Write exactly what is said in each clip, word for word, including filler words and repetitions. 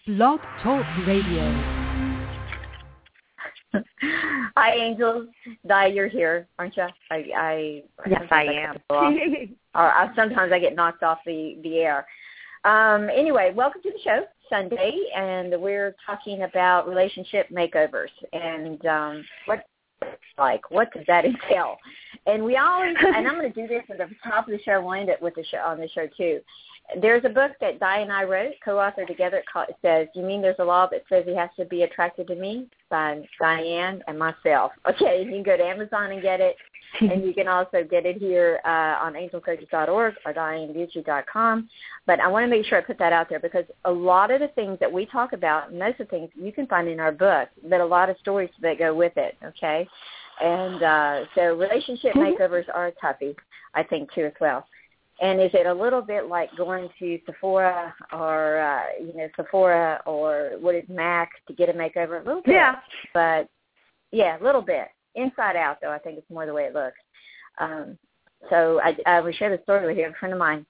Blog Talk Radio. Hi, Angels. Di, you're here, aren't you? I, I yes, I, I am. or I, sometimes I get knocked off the, the air. Um, anyway, welcome to the show, Sunday, and we're talking about relationship makeovers and um, what it's like. What does that entail? And we always, and I'm going to do this at the top of the show. I will end it with the show on the show too. There's a book that Di and I wrote, co-authored together. It says, "You mean there's a law that says he has to be attracted to me?" By Diane and myself. Okay, you can go to Amazon and get it, and you can also get it here uh, on angel coaches dot org or diane bucci dot com. But I want to make sure I put that out there because a lot of the things that we talk about, most of the things you can find in our book, but a lot of stories that go with it, okay? And uh, so relationship makeovers are a toughie, I think, too, as well. And is it a little bit like going to Sephora or, uh, you know, Sephora or what is MAC to get a makeover? A little bit. Yeah. But, yeah, a little bit. Inside out, though, I think it's more the way it looks. Um, so I, I will share the story with you. A friend of mine,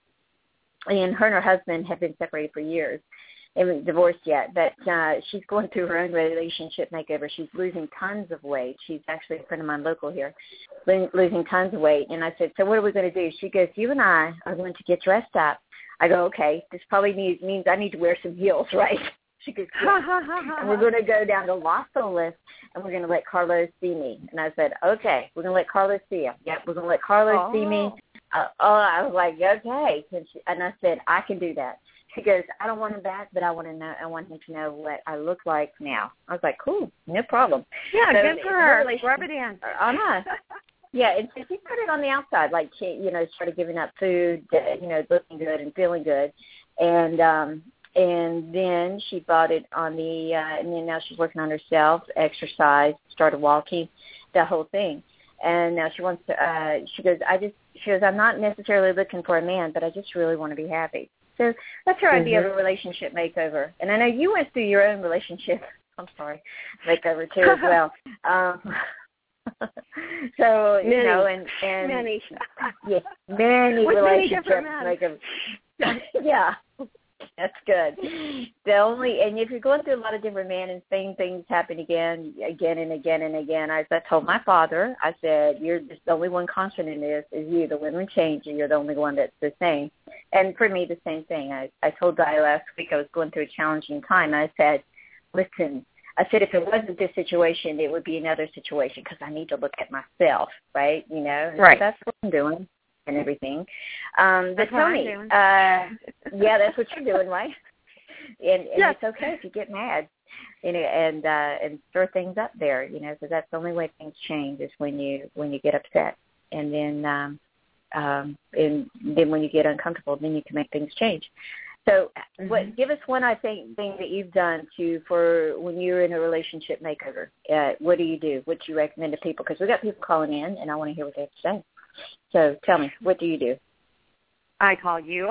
and her and her husband have been separated for years. They haven't divorced yet, but uh, she's going through her own relationship makeover. She's losing tons of weight. She's actually a friend of mine local here, losing tons of weight. And I said, so what are we going to do? She goes, you and I are going to get dressed up. I go, okay, this probably means, means I need to wear some heels, right? She goes, yeah. And we're going to go down to Los Olas, and we're going to let Carlos see me. And I said, okay, we're going to let Carlos see him. Yep, we're going to let Carlos oh. see me. Uh, oh, I was like, okay. And, she, and I said, I can do that. She goes, I don't want him back, but I want to know. I want him to know what I look like now. I was like, cool, no problem. Yeah, so good for her. Really, rub it in. I know. Yeah, and so she started on the outside, like she, you know, started giving up food, you know, looking good and feeling good, and um, and then she bought it on the, uh, and then now she's working on herself, exercise, started walking, the whole thing, and now she wants to. Uh, she goes, I just, she goes, I'm not necessarily looking for a man, but I just really want to be happy. So that's her mm-hmm. idea of a relationship makeover. And I know you went through your own relationship, I'm sorry, makeover too as well. Um, so, many, you know, and, and many. Yeah, many With relationship many makeovers. Yeah, that's good. The only, and if you're going through a lot of different men and same things happen again, again and again and again, as I told my father, I said, you're just the only one constant in this is you. The women change and you're the only one that's the same. And for me, the same thing. I, I told Di last week I was going through a challenging time. I said, listen, I said, if it wasn't this situation, it would be another situation because I need to look at myself, right? You know, and right. So that's what I'm doing and everything. Um, but that's tell me, uh, yeah, that's what you're doing, right? And, and yes. It's okay if you get mad, you know, and uh, and stir things up there, you know, because that's the only way things change is when you when you get upset, and then um, um, and then when you get uncomfortable, then you can make things change. So, mm-hmm. what? Give us one, I think, thing that you've done to for when you're in a relationship makeover. Uh, what do you do? What do you recommend to people? Because we got people calling in, and I want to hear what they have to say. So, tell me, what do you do? I call you.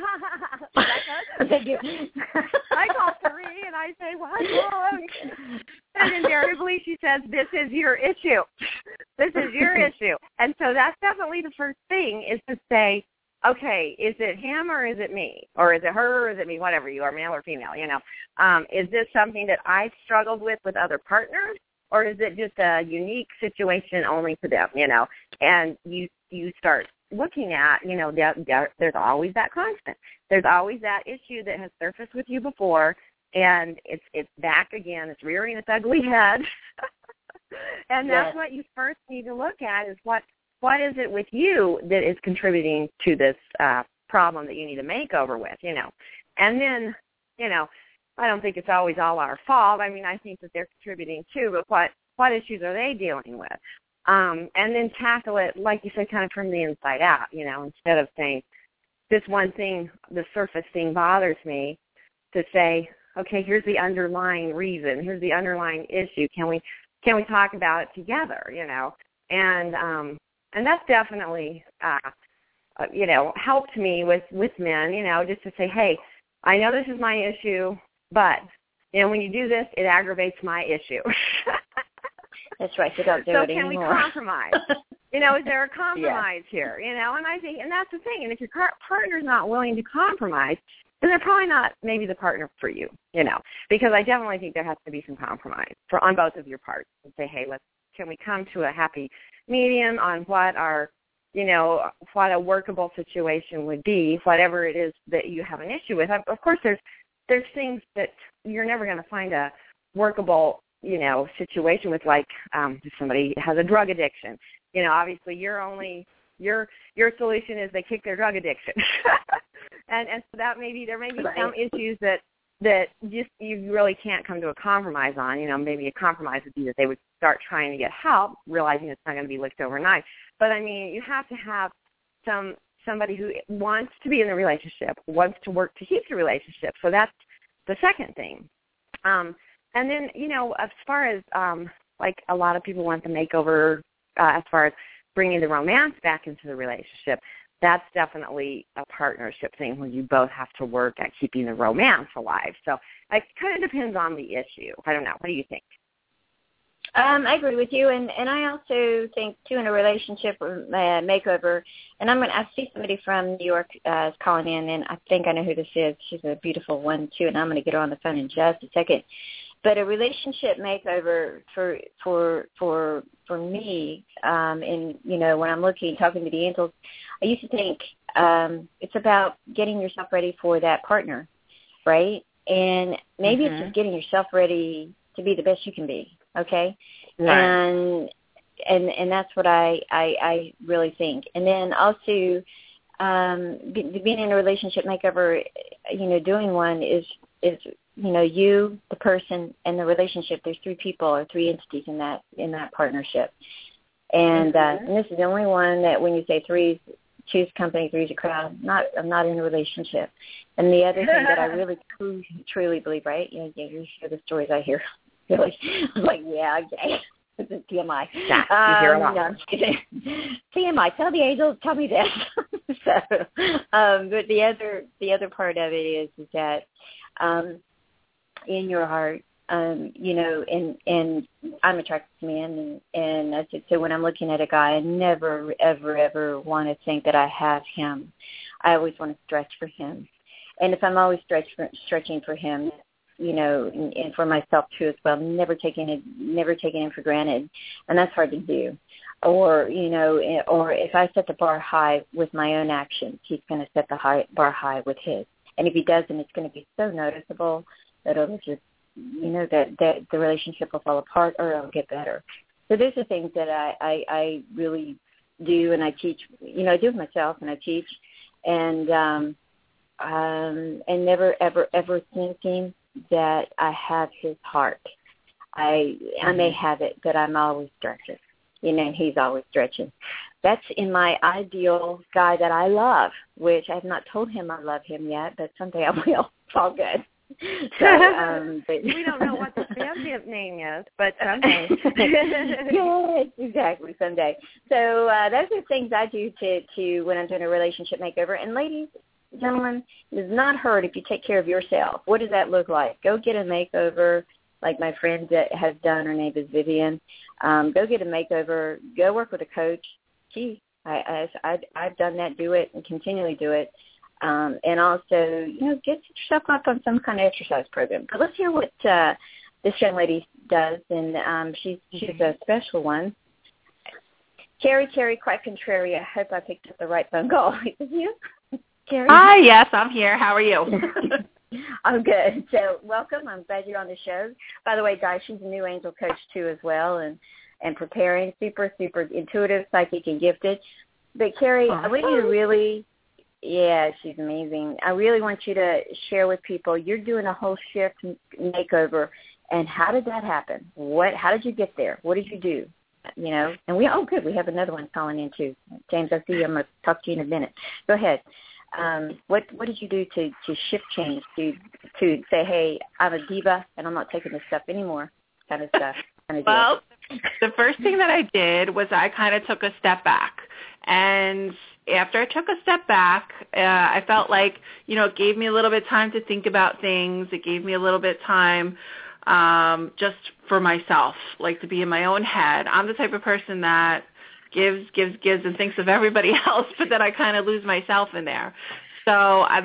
Thank you. I call Marie and I say, what's wrong? And invariably she says, this is your issue. This is your issue. And so that's definitely the first thing is to say, okay, is it him or is it me? Or is it her or is it me? Whatever you are, male or female, you know. Um, is this something that I've struggled with with other partners? Or is it just a unique situation only to them, you know? And you you start looking at, you know, there, there, there's always that constant. There's always that issue that has surfaced with you before, and it's it's back again. It's rearing its ugly head. And that's yes. what you first need to look at is what what is it with you that is contributing to this uh, problem that you need to make over with, you know. And then, you know, I don't think it's always all our fault. I mean, I think that they're contributing too, but what, what issues are they dealing with? Um, and then tackle it, like you said, kind of from the inside out, you know, instead of saying, this one thing, the surface thing bothers me, to say, okay, here's the underlying reason, here's the underlying issue. Can we can we talk about it together, you know? And um, and that's definitely, uh, uh, you know, helped me with, with men, you know, just to say, hey, I know this is my issue, but, you know, when you do this, it aggravates my issue. That's right. So don't do so it can anymore. we compromise? You know, is there a compromise yeah. here? You know, and I think, and that's the thing. And if your partner's not willing to compromise, then they're probably not maybe the partner for you, you know, because I definitely think there has to be some compromise for on both of your parts and say, hey, let's can we come to a happy medium on what our, you know, what a workable situation would be, whatever it is that you have an issue with. Of course, there's there's things that you're never going to find a workable, you know, situation with, like um, if somebody has a drug addiction. You know, obviously you're only, your your solution is they kick their drug addiction. and and so that maybe, there may be some issues that, that just you really can't come to a compromise on. You know, maybe a compromise would be that they would start trying to get help, realizing it's not going to be licked overnight. But, I mean, you have to have some somebody who wants to be in the relationship, wants to work to keep the relationship. So that's the second thing. Um, and then, you know, as far as, um, like, a lot of people want the makeover uh, as far as bringing the romance back into the relationship, that's definitely a partnership thing where you both have to work at keeping the romance alive. So it kind of depends on the issue. I don't know. What do you think? Um, I agree with you, and, and I also think, too, in a relationship uh, makeover, and I'm going to, I see somebody from New York uh, is calling in, and I think I know who this is. She's a beautiful one, too, and I'm going to get her on the phone in just a second. But a relationship makeover for for for for me, um, and, you know, when I'm looking, talking to the angels, I used to think um, it's about getting yourself ready for that partner, right? And maybe mm-hmm. it's just getting yourself ready to be the best you can be. Okay, right. and and and that's what I, I I really think. And then also, um, be, being in a relationship makeover, you know, doing one is is you know you, the person, and the relationship. There's three people or three entities in that in that partnership, and, mm-hmm. uh, and this is the only one that when you say threes, two's company, three's a crowd. Not I'm not in a relationship. And the other thing that I really truly, truly believe, right? Yeah, yeah, you hear the stories I hear. Really? I'm like, yeah, okay. This is T M I. Yeah, you hear a lot. Um, no, I'm kidding. T M I, tell the angels, tell me this. so, um, but the other, the other part of it is, is that um, in your heart, um, you know, and and I'm attracted to men, and and I said, so when I'm looking at a guy, I never, ever, ever want to think that I have him. I always want to stretch for him, and if I'm always stretch for, stretching for him, you know, and, and for myself too as well, never taking it, never taking him for granted, and that's hard to do. Or, you know, or if I set the bar high with my own actions, he's going to set the high, bar high with his. And if he doesn't, it's going to be so noticeable that it'll just, you know, that, that the relationship will fall apart or it'll get better. So those are things that I, I, I really do, and I teach, you know, I do it myself, and I teach, and um, um, and never, ever, ever thinking that I have his heart. I I may have it, but I'm always stretching, you know, and he's always stretching. That's in my ideal guy that I love, which I have not told him I love him yet, but someday I will. It's all good. So, um, but we don't know what the family name is, but someday. Yes, exactly, someday. So uh, those are things I do to, to when I'm doing a relationship makeover. And ladies, gentlemen, it does not hurt if you take care of yourself. What does that look like? Go get a makeover, like my friend that has done. Her name is Vivian. Um, go get a makeover. Go work with a coach. Gee, I, I, I, I've done that. Do it and continually do it. Um, and also, you know, get yourself up on some kind of exercise program. But let's hear what uh, this young lady does, and um, she's she's a special one. Carrie, Carrie, quite contrary. I hope I picked up the right phone call. Is it you? Carrie? Hi, yes, I'm here. How are you? I'm good. So welcome. I'm glad you're on the show. By the way, guys, she's a new angel coach, too, as well, and, and preparing. Super, super intuitive, psychic, and gifted. But, Carrie, awesome. I want you to really, yeah, she's amazing. I really want you to share with people, you're doing a whole shift makeover, and how did that happen? What? How did you get there? What did you do? You know, and we, oh, good, we have another one calling in, too. James, I see you. I'm going to talk to you in a minute. Go ahead. Um, what what did you do to, to shift change, to to say, hey, I'm a diva and I'm not taking this stuff anymore, kind of stuff? Kind of well, the first thing that I did was I kind of took a step back. And after I took a step back, uh, I felt like, you know, it gave me a little bit of time to think about things. It gave me a little bit of time um, just for myself, like to be in my own head. I'm the type of person that gives, gives, gives, and thinks of everybody else, but then I kind of lose myself in there. So uh, that's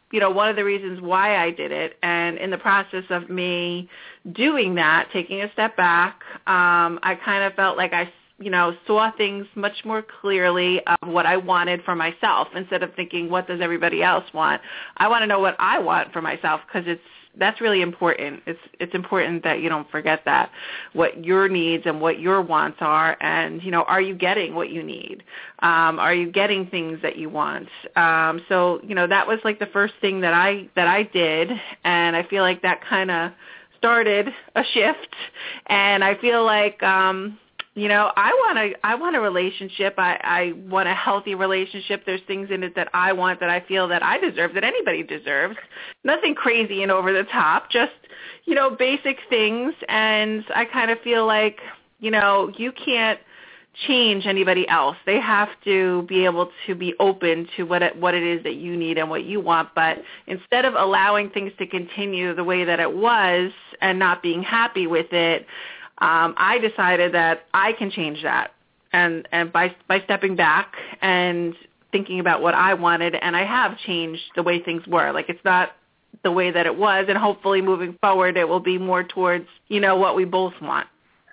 you know, one of the reasons why I did it. And in the process of me doing that, taking a step back, um, I kind of felt like I, you know, saw things much more clearly of what I wanted for myself instead of thinking, what does everybody else want? I want to know what I want for myself, because it's, that's really important. It's it's important that you don't forget that, what your needs and what your wants are, and, you know, are you getting what you need? Um, are you getting things that you want? Um, so, you know, that was like the first thing that I that I did, and I feel like that kind of started a shift, and I feel like, um, you know, I want a I want a relationship. I, I want a healthy relationship. There's things in it that I want, that I feel that I deserve, that anybody deserves. Nothing crazy and over the top, just, you know, basic things. And I kind of feel like, you know, you can't change anybody else. They have to be able to be open to what it, what it is that you need and what you want. But instead of allowing things to continue the way that it was and not being happy with it, Um, I decided that I can change that, and, and by by stepping back and thinking about what I wanted, and I have changed the way things were. Like, it's not the way that it was, and hopefully moving forward it will be more towards, you know, what we both want.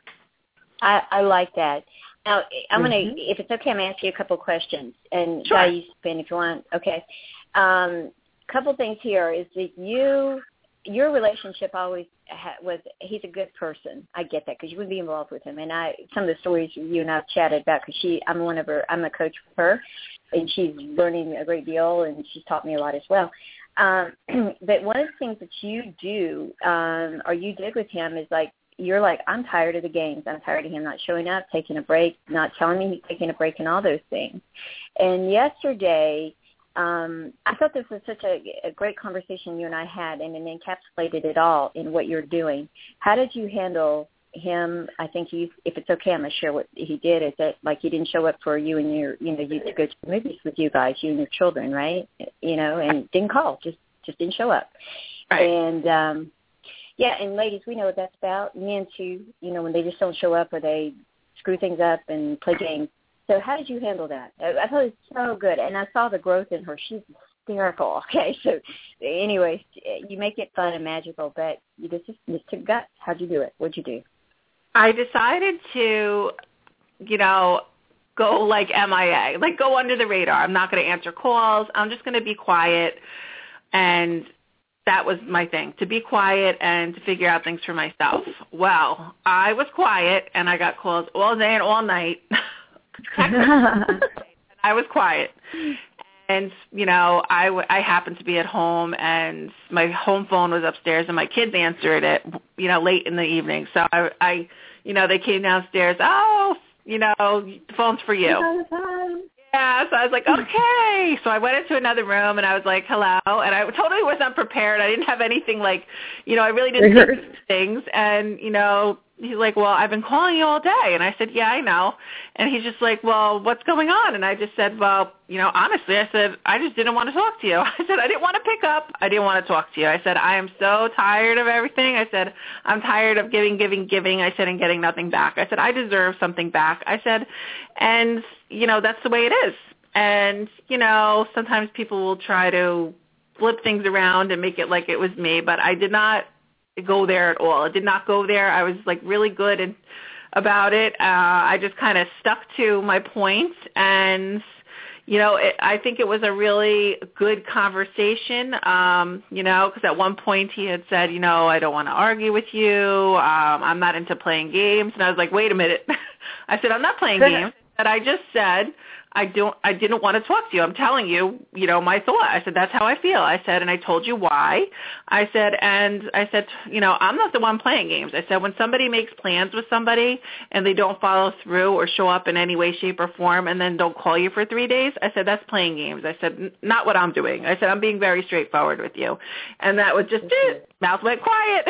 I, I like that. Now, I'm mm-hmm. going to, if it's okay, I'm going to ask you a couple questions, and sure. guys, Ben, if you want, okay. Um, couple things here is that you, your relationship always ha- was, he's a good person. I get that, because you would be involved with him. And I, some of the stories you and I have chatted about, because she, I'm one of her, I'm a coach with her, and she's learning a great deal, and she's taught me a lot as well. Um, but one of the things that you do, um, or you did with him, is like, you're like, I'm tired of the games. I'm tired of him not showing up, taking a break, not telling me he's taking a break, and all those things. And yesterday, Um, I thought this was such a, a great conversation you and I had, and it encapsulated it all in what you're doing. How did you handle him? I think you, if it's okay, I'm going to share what he did. Is that, like, he didn't show up for you and your, you know, you to go to the movies with you guys, you and your children, right? You know, and didn't call, just just didn't show up. Right. And, um, yeah, and ladies, we know what that's about. Men, too, you know, when they just don't show up or they screw things up and play games. So how did you handle that? I thought it was so good, and I saw the growth in her. She's hysterical. Okay, so anyway, you make it fun and magical, but you just, just took guts. How'd you do it? What'd you do? I decided to, you know, go like M I A, like go under the radar. I'm not going to answer calls. I'm just going to be quiet, and that was my thing, to be quiet and to figure out things for myself. Well, I was quiet, and I got calls all day and all night. I was quiet, and you know, I, w- I happened to be at home, and my home phone was upstairs, and my kids answered it, you know, late in the evening. So I, I you know, they came downstairs. Oh, you know, the phone's for you. Yeah, so I was like, okay. So I went into another room, and I was like, hello. And I totally was unprepared. I didn't have anything like, you know, I really didn't think of things. And, you know, he's like, well, I've been calling you all day. And I said, yeah, I know. And he's just like, well, what's going on? And I just said, well, you know, honestly, I said, I just didn't want to talk to you. I said, I didn't want to pick up. I didn't want to talk to you. I said, I am so tired of everything. I said, I'm tired of giving, giving, giving. I said, and getting nothing back. I said, I deserve something back. I said, and, you know, that's the way it is. And, you know, sometimes people will try to flip things around and make it like it was me, but I did not go there at all. I did not go there. I was like really good and about it. Uh, I just kind of stuck to my point, and you know, it, I think it was a really good conversation. Um, you know, because at one point he had said, you know, I don't want to argue with you. Um, I'm not into playing games, and I was like, wait a minute. I said, I'm not playing games. But I just said, I don't, I didn't want to talk to you. I'm telling you, you know, my thought. I said, that's how I feel. I said, and I told you why. I said, and I said, you know, I'm not the one playing games. I said, when somebody makes plans with somebody and they don't follow through or show up in any way, shape, or form and then don't call you for three days, I said, that's playing games. I said, not what I'm doing. I said, I'm being very straightforward with you. And that was just it. Mouth went quiet.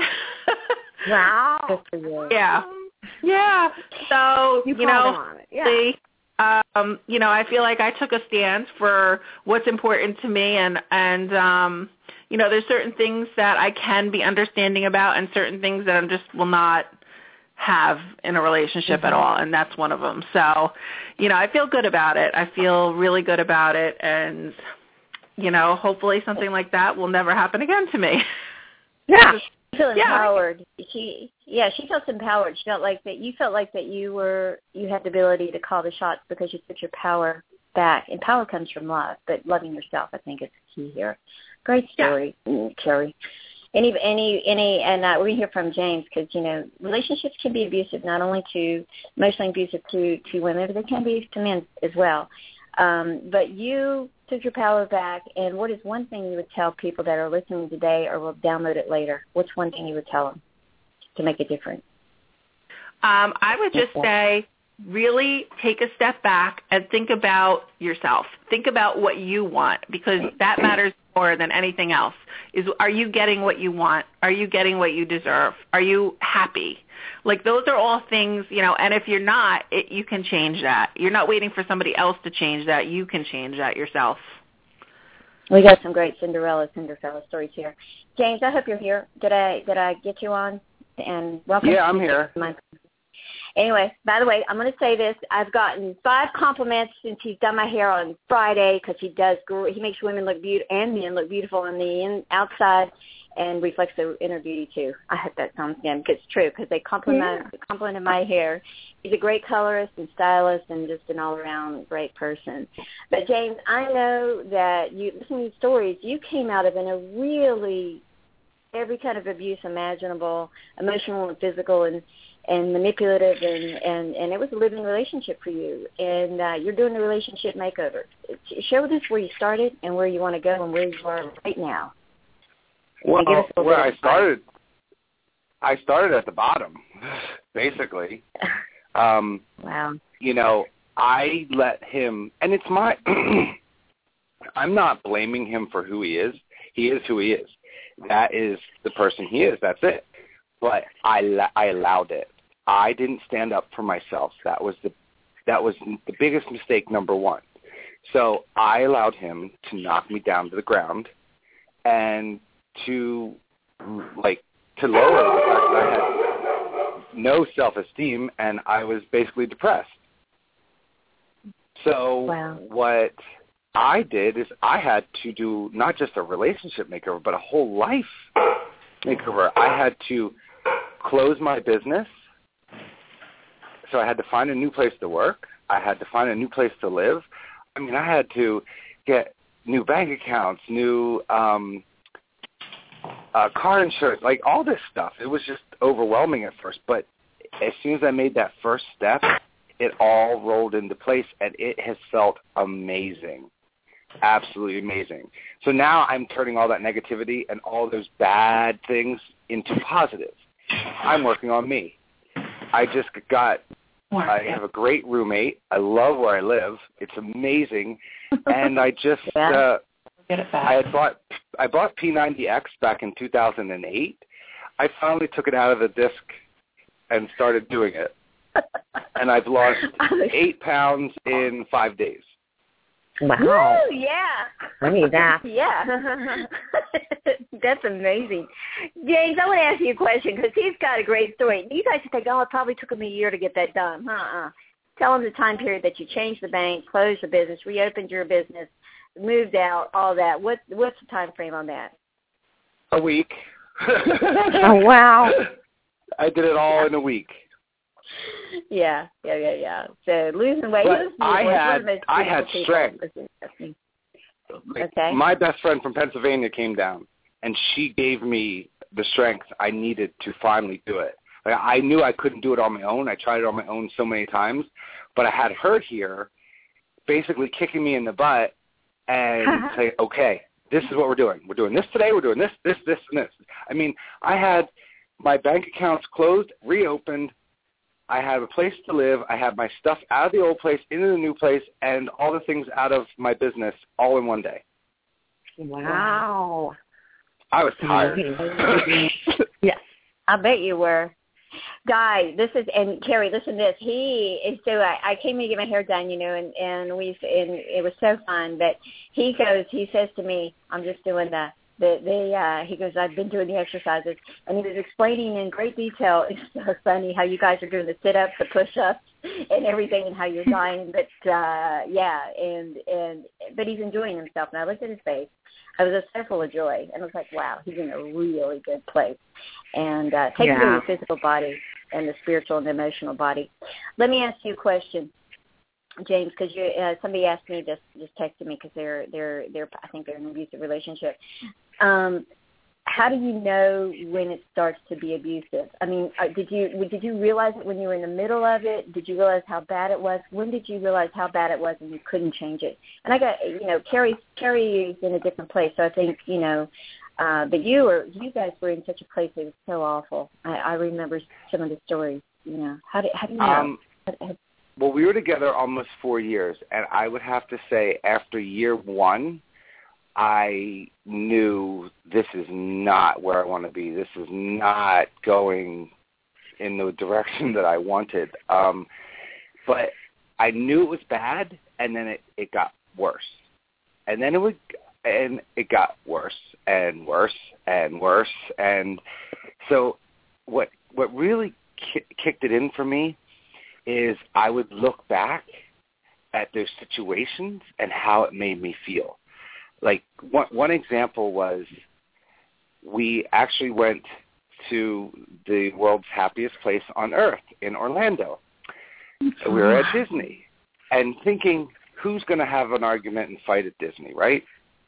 Wow. Good for you. Yeah. Yeah. So, you, you know, on it. Yeah. the, um, you know, I feel like I took a stand for what's important to me, and, and um, you know, there's certain things that I can be understanding about and certain things that I just will not have in a relationship mm-hmm. at all, and that's one of them. So, you know, I feel good about it. I feel really good about it, and you know, hopefully something like that will never happen again to me. Yeah. She felt empowered. Yeah. She, yeah, she felt empowered. She felt like that. You felt like that you were, you had the ability to call the shots because you took your power back. And power comes from love, but loving yourself, I think, is key here. Great story, yeah. mm, Carrie. Any, any, any, and uh, we're going to hear from James because, you know, relationships can be abusive, not only to, emotionally abusive to, to women, but they can be to men as well. Um, but you took your power back, and what is one thing you would tell people that are listening today or will download it later? What's one thing you would tell them to make a difference? Um, I would just say really take a step back and think about yourself. Think about what you want because that matters more than anything else. Is are you getting what you want? Are you getting what you deserve? Are you happy? Like those are all things, you know, and if you're not, it, you can change that. You're not waiting for somebody else to change that. You can change that yourself. We got some great Cinderella, Cinderella stories here. James, I hope you're here. Did I did I get you on? And welcome. Yeah, I'm here. My, anyway, by the way, I'm going to say this. I've gotten five compliments since he's done my hair on Friday because he does. He makes women look beautiful and men look beautiful on the in, outside. And reflects the inner beauty too. I hope that sounds good because it's true because they compliment yeah. complimented my hair. He's a great colorist and stylist and just an all-around great person. But James, I know that you listening to these stories, you came out of in a really every kind of abuse imaginable, emotional and physical and and manipulative and and and it was a living relationship for you. And uh, you're doing the relationship makeover. Share with us where you started and where you want to go and where you are right now. Well, where I started, I started at the bottom, basically. Um, wow. You know, I let him, and it's my, I'm not blaming him for who he is. He is who he is. That is the person he is. That's it. But I, I allowed it. I didn't stand up for myself. That was the, that was the biggest mistake, number one. So I allowed him to knock me down to the ground and to like to lower the fact that I had no self-esteem and I was basically depressed. So wow. what I did is I had to do not just a relationship makeover, but a whole life makeover. I had to close my business. So I had to find a new place to work. I had to find a new place to live. I mean, I had to get new bank accounts, new um Uh, car insurance, like all this stuff. It was just overwhelming at first, but as soon as I made that first step, it all rolled into place, and it has felt amazing, absolutely amazing. So now I'm turning all that negativity and all those bad things into positive. I'm working on me. I just got, I have a great roommate. I love where I live. It's amazing, and I just... yeah. Uh, I had bought I bought P ninety X back in two thousand eight. I finally took it out of the disc and started doing it, and I've lost eight pounds in five days. Wow! Woo, yeah, I need that. Yeah, that's amazing. James, I want to ask you a question because he's got a great story. You guys think, oh, it probably took him a year to get that done. Uh-uh. Tell him the time period that you changed the bank, closed the business, reopened your business, moved out, all that. What what's the time frame on that? A week. Oh wow! I did it all in a week. Yeah, yeah, yeah, yeah. So losing weight. But was, I was had I had strength. Like, okay. My best friend from Pennsylvania came down, and she gave me the strength I needed to finally do it. Like, I knew I couldn't do it on my own. I tried it on my own so many times, but I had her here, basically kicking me in the butt. And say, okay, this is what we're doing. We're doing this today. We're doing this, this, this, and this. I mean, I had my bank accounts closed, reopened. I had a place to live. I had my stuff out of the old place into the new place, and all the things out of my business all in one day. Wow. I was tired. Yes, I bet you were. Guy, this is, and Carrie, listen to this. He is so, I, I came to get my hair done, you know, and, and we, and it was so fun, but he goes, he says to me, I'm just doing the The, they, uh, he goes, I've been doing the exercises, and he was explaining in great detail. It's so funny how you guys are doing the sit-ups, the push-ups, and everything, and how you're dying. But uh, yeah, and and but he's enjoying himself. And I looked at his face. I was just so full of joy, and I was like, wow, he's in a really good place. And uh, taking care of the physical body and the spiritual and the emotional body. Let me ask you a question, James, because you uh, somebody asked me, just just texted me because they're they're they're I think they're in an abusive relationship. Um, how do you know when it starts to be abusive? I mean, uh, did you did you realize it when you were in the middle of it? Did you realize how bad it was? When did you realize how bad it was and you couldn't change it? And I got, you know, Carrie Carrie is in a different place, so I think, you know, uh, but you were you guys were in such a place that was so awful. I, I remember some of the stories. You know, how do how do you know? Um, how, how, well, we were together almost four years, and I would have to say after year one, I knew this is not where I want to be. This is not going in the direction that I wanted. Um, but I knew it was bad, and then it, it got worse. And then it would, and it got worse and worse and worse. And so what what really ki- kicked it in for me is I would look back at those situations and how it made me feel. Like one, one example was we actually went to the world's happiest place on earth in Orlando. We were at Disney and thinking, who's going to have an argument and fight at Disney, right?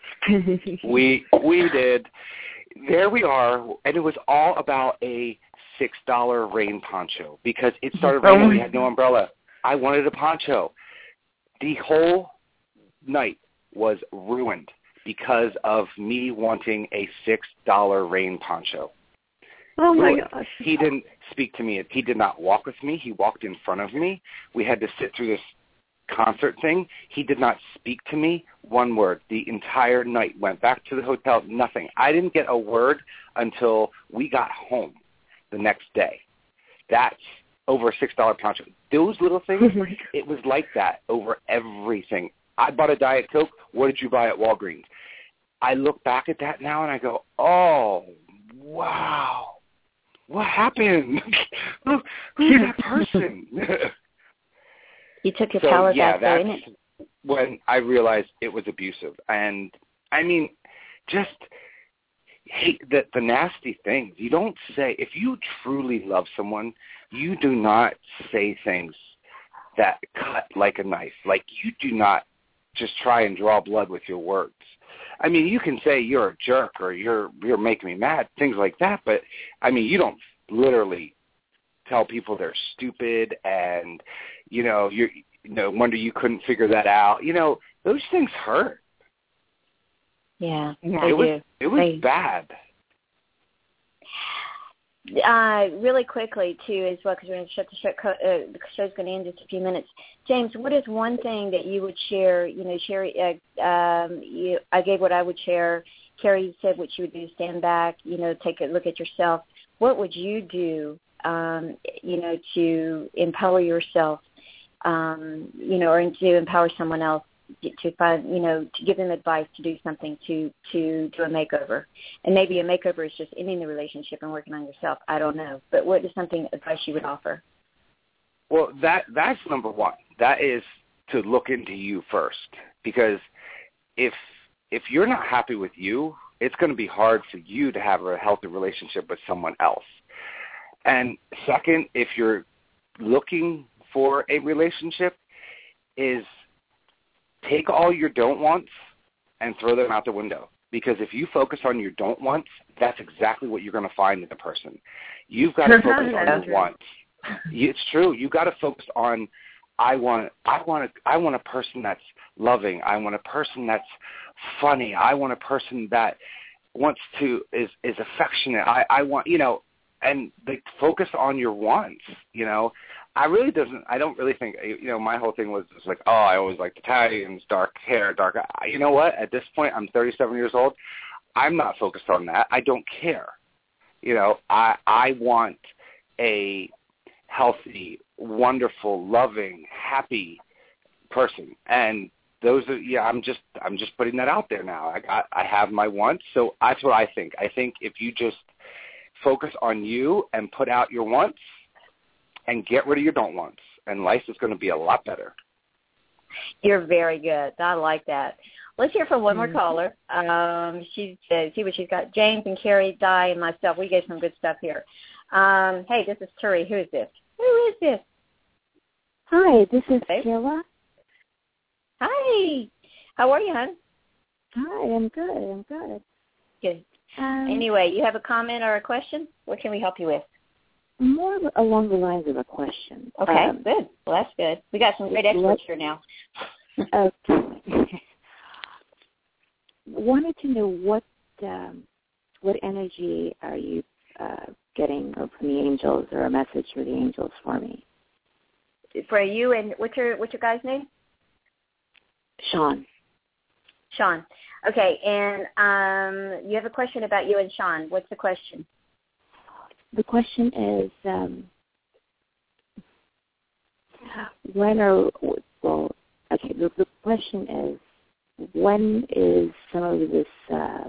we we did. There we are, and it was all about a six dollar rain poncho because it started raining. We had no umbrella. I wanted a poncho. The whole night was ruined because of me wanting a six dollar rain poncho. Oh, my ruined. gosh. He didn't speak to me. He did not walk with me. He walked in front of me. We had to sit through this concert thing. He did not speak to me one word. The entire night. Went back to the hotel, nothing. I didn't get a word until we got home the next day. That's over a six dollar poncho. Those little things, oh it was like that over everything. I bought a Diet Coke. What did you buy at Walgreens? I look back at that now and I go, oh, wow. What happened? Who, who's that person? you took your so, power yeah, back, though, that's innit? when I realized it was abusive. And, I mean, just hate the, the nasty things. You don't say, if you truly love someone, you do not say things that cut like a knife. Like, you do not just try and draw blood with your words. I mean, you can say you're a jerk or you're you're making me mad, things like that, but, I mean, you don't literally tell people they're stupid and, you know, you're, you know, wonder you couldn't figure that out. You know, those things hurt. Yeah, Yeah, they it was, do. it was They, bad. Uh, really quickly, too, as well, because we're going to shut the show. Uh, the show's going to end in just a few minutes. James, what is one thing that you would share? You know, Sherry, uh, um, you, I gave what I would share. Carrie said what she would do: stand back. You know, take a look at yourself. What would you do? Um, you know, to empower yourself. Um, you know, or to empower someone else. To find, you know, to give them advice to do something, to to do a makeover, and maybe a makeover is just ending the relationship and working on yourself. I don't know, but what is something advice you would offer? Well, that that's number one. That is to look into you first, because if if you're not happy with you, it's going to be hard for you to have a healthy relationship with someone else. And second, if you're looking for a relationship, is take all your don't wants and throw them out the window. Because if you focus on your don't wants, that's exactly what you're going to find in the person. You've got to focus on your wants. It's true. You've got to focus on, I want, I want, a, I want a person that's loving. I want a person that's funny. I want a person that wants to is is affectionate. I, I want, you know, and they focus on your wants. You know, I really doesn't. I don't really think. You know, my whole thing was just like, oh, I always liked Italians, dark hair, dark. You know what? At this point, I'm thirty-seven years old. I'm not focused on that. I don't care. You know, I I want a healthy, wonderful, loving, happy person, and those are, yeah, I'm just, I'm just putting that out there now. I got, I have my wants, so that's what I think. I think if you just focus on you and put out your wants and get rid of your don't wants, and life is going to be a lot better. You're very good. I like that. Let's hear from one more caller. Um, she says, see what she's got. James and Carrie, Di, and myself. We get some good stuff here. Um, hey, this is Turi. Who is this? Who is this? Hi, this is Hey. Sheila. Hi. How are you, hon? Hi, I'm good. I'm good. Good. Um, Anyway, you have a comment or a question? What can we help you with? more along the lines of a question. Okay, Um, good. Well, that's good. We got some great experts here now. Okay. Wanted to know what um, what energy are you uh, getting from the angels, or a message for the angels for me? For you, and what's your what's your guy's name? Sean. Sean. Okay, and um, you have a question about you and Sean. What's the question? The question is, um, when are, well, okay, the, the question is, when is some of this uh,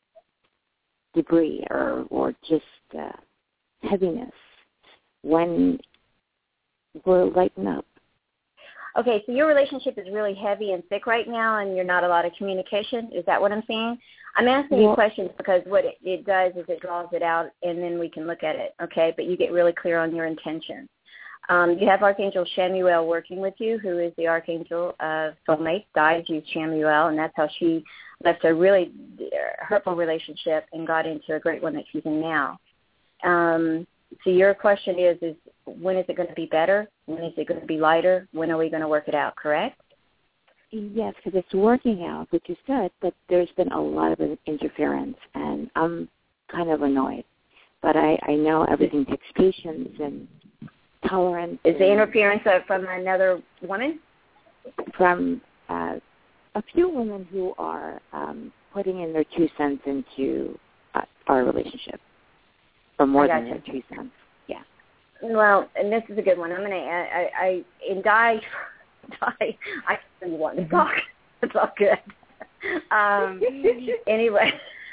debris or, or just uh, heaviness, when will it lighten up? Okay, so your relationship is really heavy and thick right now, and you're not a lot of communication. Is that what I'm saying? I'm asking Well, you questions because what it, it does is it draws it out, and then we can look at it, okay? But you get really clear on your intention. Um, you have Archangel Chamuel working with you, who is the Archangel of soulmates. Di's used Chamuel, and that's how she left a really hurtful relationship and got into a great one that she's in now. Um, so your question is, is when is it going to be better? When is it going to be lighter? When are we going to work it out, correct? yes, because it's working out, which is good, but there's been a lot of interference, and I'm kind of annoyed. But I, I know everything takes patience and tolerance. Is the and interference from another woman? from uh, a few women who are um, putting in their two cents into uh, our relationship, or more than their two cents. Yeah. Well, and this is a good one. I'm going to, I, I, in Di, Di, I can you want to talk. It's all good. Um, anyway,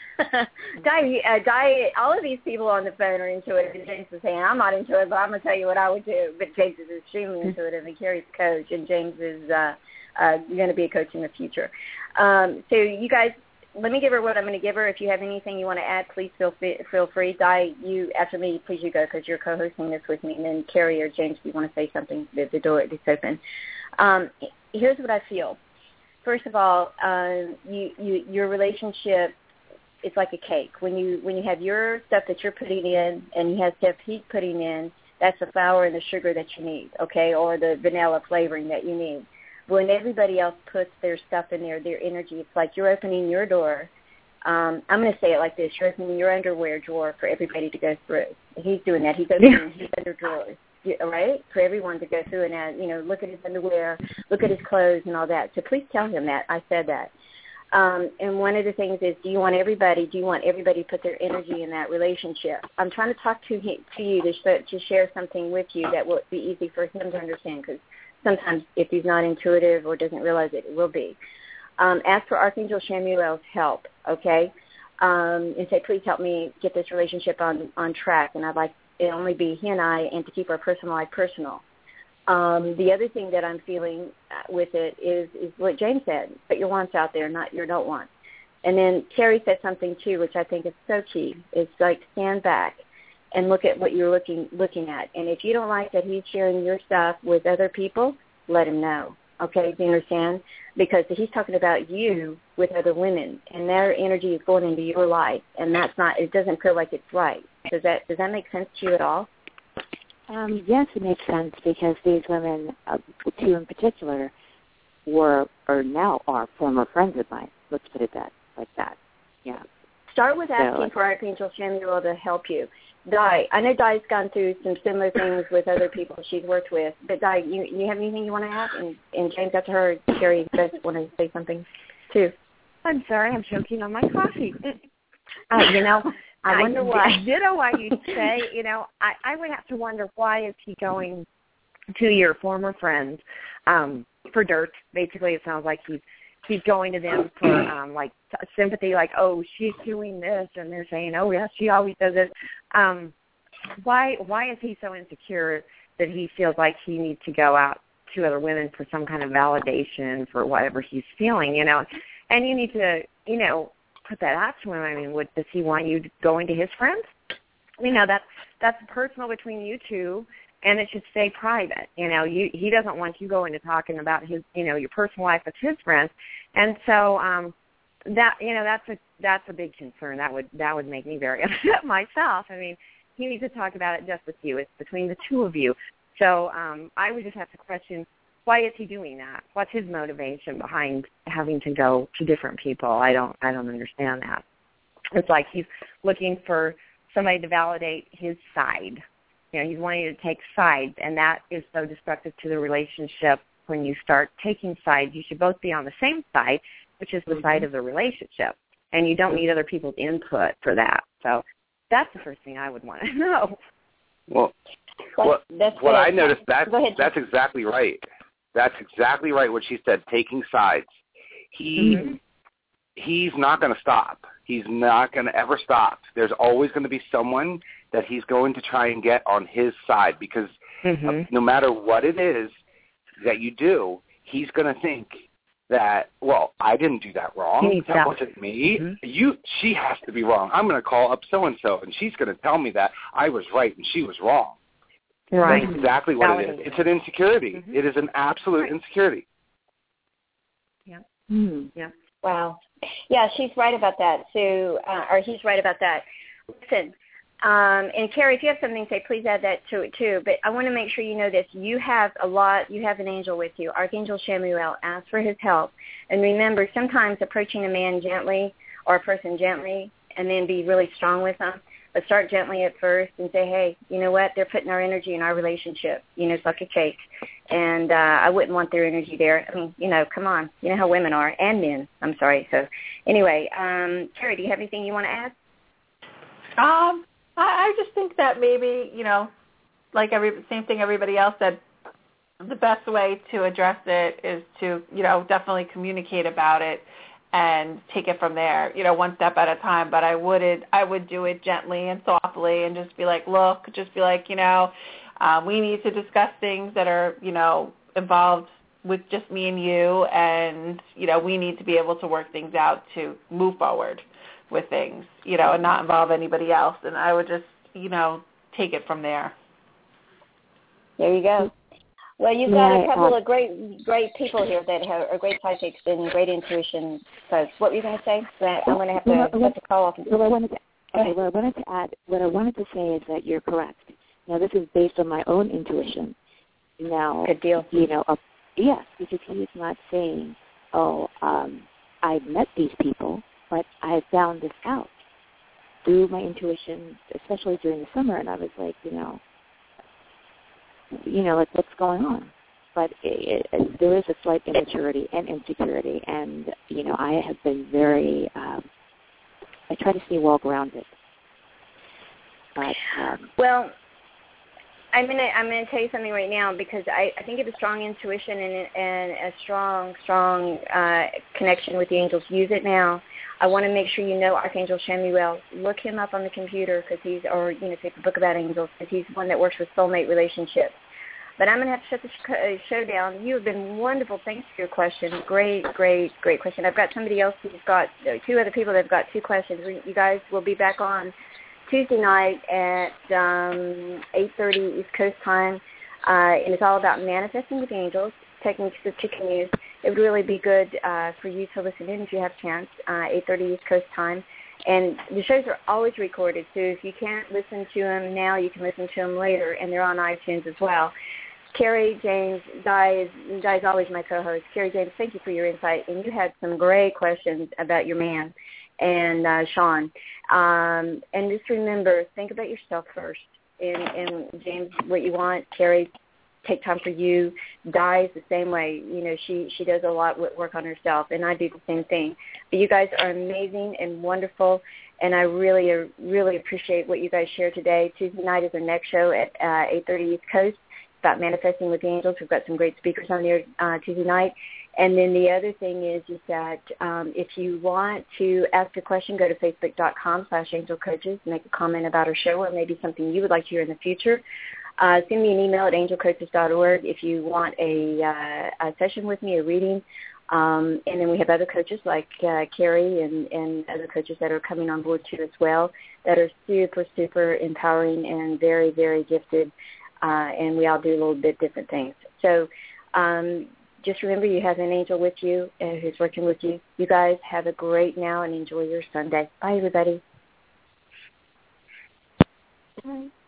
Di, uh, Di, all of these people on the phone are intuitive, and James is saying, I'm not intuitive, but I'm going to tell you what I would do. But James is extremely intuitive, and Carrie's a coach, and James is uh, uh, going to be a coach in the future. Um, so you guys, let me give her what I'm going to give her. If you have anything you want to add, please feel feel free. Di, you, after me, please you go, because you're co-hosting this with me. And then Carrie or James, if you want to say something, the, the door is open. Um, here's what I feel. First of all, uh, you, you, your relationship, it's like a cake. When you when you have your stuff that you're putting in, and you have stuff he's putting in, that's the flour and the sugar that you need, okay, or the vanilla flavoring that you need. When everybody else puts their stuff in there, their energy, it's like you're opening your door. Um, I'm going to say it like this. You're opening your underwear drawer for everybody to go through. He's doing that. He's opening his under drawers, right, for everyone to go through and, add, you know, look at his underwear, look at his clothes and all that. So please tell him that. I said that. Um, and one of the things is, do you want everybody, do you want everybody to put their energy in that relationship? I'm trying to talk to, he, to you to, sh- to share something with you that will be easy for him to understand, because sometimes if he's not intuitive or doesn't realize it, it will be. Um, ask for Archangel Chamuel's help, okay? Um, and say, please help me get this relationship on, on track. And I'd like it only be he and I, and to keep our personal life personal. Um, the other thing that I'm feeling with it is, is what James said, put your wants out there, not your don't want. And then Carrie said something, too, which I think is so key. It's like stand back and look at what you're looking looking at. And if you don't like that he's sharing your stuff with other people, let him know. Okay, do you understand? Because he's talking about you with other women, and their energy is going into your life, and that's not. It doesn't feel like it's right. Does that does that make sense to you at all? Um, yes, it makes sense, because these women, uh, two in particular, were or now are former friends of mine. Let's put it that like that. Yeah. Start with asking so, for Archangel Chamuel to help you. Di, I know Di's gone through some similar things with other people she's worked with, but Di, you you have anything you want to add? And, and James, after her, Carrie, you guys want to say something too? I'm sorry, I'm choking on my coffee. Uh, you know, I wonder I, why. I ditto why you say, you know, I, I would have to wonder, why is he going to your former friends? Um, for dirt. Basically, it sounds like he's he's going to them for um, like sympathy, like, oh, she's doing this, and they're saying, oh, yeah, she always does it. Um, why why is he so insecure that he feels like he needs to go out to other women for some kind of validation for whatever he's feeling, you know? And you need to, you know, put that out to him. I mean, would, does he want you going to his friends? You know, that's that's personal between you two, and it should stay private. You know, you, he doesn't want you going to talking about his, you know, your personal life with his friends, and so um, that, you know, that's a that's a big concern. That would that would make me very upset myself. I mean, he needs to talk about it just with you. It's between the two of you. So um, I would just have to question, why is he doing that? What's his motivation behind having to go to different people? I don't I don't understand that. It's like he's looking for somebody to validate his side. You know, he's wanting to take sides, and that is so destructive to the relationship. When you start taking sides, you should both be on the same side, which is the mm-hmm. side of the relationship, and you don't need other people's input for that. So that's the first thing I would want to know. Well, what, what I noticed, that, that's exactly right. That's exactly right what she said, taking sides. He mm-hmm. He's not going to stop. He's not going to ever stop. There's always going to be someone that he's going to try and get on his side, because mm-hmm. uh, no matter what it is that you do, he's going to think that, well, I didn't do that wrong. That wasn't me. Mm-hmm. You, she has to be wrong. I'm going to call up so-and-so, and she's going to tell me that I was right and she was wrong. Right. That's exactly what it is. It's an insecurity. Mm-hmm. It is an absolute right. insecurity. Yeah. Mm-hmm. Yeah. Wow. Yeah, she's right about that, Sue, uh, or he's right about that. Listen, um, and Carrie, if you have something to say, please add that to it too. But I want to make sure you know this. You have a lot, you have an angel with you. Archangel Chamuel, ask for his help. And remember, sometimes approaching a man gently or a person gently and then be really strong with them. But start gently at first and say, hey, you know what? They're putting our energy in our relationship. You know, it's like a cake. And uh, I wouldn't want their energy there. I mean, you know, come on. You know how women are, and men. I'm sorry. So anyway, um, Carrie, do you have anything you want to add? Um, I, I just think that maybe, you know, like every same thing everybody else said, the best way to address it is to, you know, definitely communicate about it and take it from there, you know, one step at a time. But I would I would do it gently and softly and just be like, look, just be like, you know, uh, we need to discuss things that are, you know, involved with just me and you, and, you know, we need to be able to work things out to move forward with things, you know, and not involve anybody else. And I would just, you know, take it from there. There you go. Well, you've got yeah, a couple uh, of great, great people here that have, are great psychics and great intuition folks. What were you going to say? I'm going to have to well, cut the call off. Well, I wanted to, okay, what I wanted to add, what I wanted to say is that you're correct. Now, this is based on my own intuition. Now, good deal. You know, uh, yes, because he's not saying, oh, um, I've met these people, but I found this out through my intuition, especially during the summer, and I was like, you know, you know, like, what's going on? But it, it, there is a slight immaturity and insecurity, and, you know, I have been very, um, I try to stay well-grounded. But, um, well, I'm going to I'm gonna tell you something right now, because I, I think you have a strong intuition and, and a strong, strong uh, connection with the angels. Use it now. I want to make sure you know Archangel Chamuel. Look him up on the computer, because he's, or, you know, take a book about angels, because he's one that works with soulmate relationships. But I'm going to have to shut the show down. You have been wonderful. Thanks for your question. Great, great, great question. I've got somebody else who's got, two other people that have got two questions. You guys will be back on Tuesday night at um, eight thirty East Coast time, uh, and it's all about manifesting with angels, techniques that you can use. It would really be good uh, for you to listen in if you have a chance, uh, eight thirty East Coast time. And the shows are always recorded, so if you can't listen to them now, you can listen to them later, and they're on iTunes as well. Carrie James, Di is, Di is always my co-host. Carrie James, thank you for your insight, and you had some great questions about your man and uh, Sean. Um, and just remember, think about yourself first. And, and James, what you want, Carrie, take time for you. Di is the same way. You know, she, she does a lot of work on herself, and I do the same thing. But you guys are amazing and wonderful, and I really, really appreciate what you guys shared today. Tuesday night is our next show at uh, eight thirty East Coast. about manifesting with the angels. We've got some great speakers on there uh, Tuesday night. And then the other thing is, is that um, if you want to ask a question, go to facebook.com slash angel coaches, make a comment about our show or maybe something you would like to hear in the future. Uh, send me an email at angel coaches dot org if you want a, uh, a session with me, a reading. Um, and then we have other coaches like uh, Carrie and, and other coaches that are coming on board too as well that are super, super empowering and very, very gifted. Uh, and we all do a little bit different things. So um, just remember you have an angel with you uh, who's working with you. You guys have a great now and enjoy your Sunday. Bye, everybody. Bye.